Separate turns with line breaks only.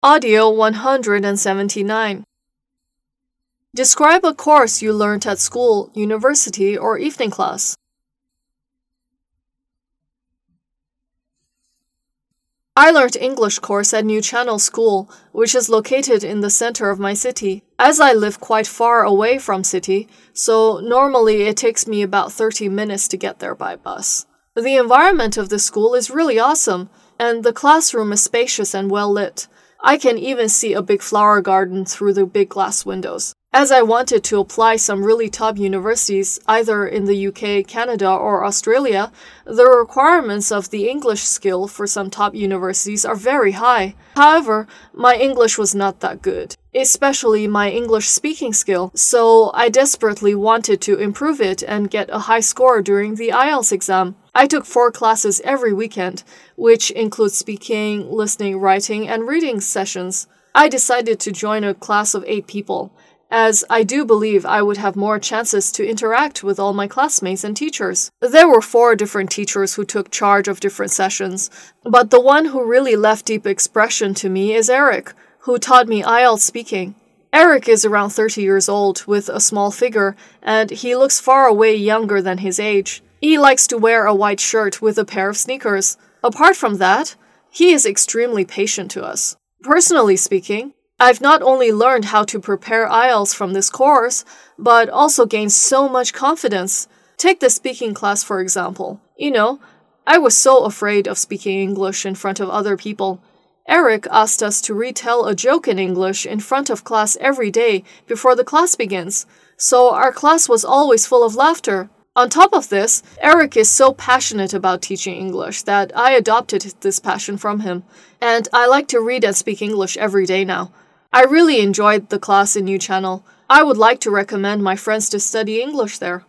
Audio 179. Describe a course you learned at school, university, or evening class. I learned English course at New Channel School, which is located in the center of my city. As I live quite far away from city, so normally it takes me about 30 minutes to get there by bus. The environment of the school is really awesome, and the classroom is spacious and well lit. I can even see a big flower garden through the big glass windows. As I wanted to apply some really top universities, either in the UK, Canada, or Australia, the requirements of the English skill for some top universities are very high. However, my English was not that good, especially my English speaking skill, so I desperately wanted to improve it and get a high score during the IELTS exam. I took 4 classes every weekend, which includes speaking, listening, writing, and reading sessions. I decided to join a class of 8 people, as I do believe I would have more chances to interact with all my classmates and teachers. There were 4 different teachers who took charge of different sessions, but the one who really left deep expression to me is Eric, who taught me IELTS speaking. Eric is around 30 years old with a small figure, and he looks far away younger than his age. He likes to wear a white shirt with a pair of sneakers. Apart from that, he is extremely patient to us. Personally speaking, I've not only learned how to prepare IELTS from this course, but also gained so much confidence. Take the speaking class, for example. I was so afraid of speaking English in front of other people. Eric asked us to retell a joke in English in front of class every day before the class begins, so our class was always full of laughter. On top of this, Eric is so passionate about teaching English that I adopted this passion from him, and I like to read and speak English every day now. I really enjoyed the class in New Channel. I would like to recommend my friends to study English there.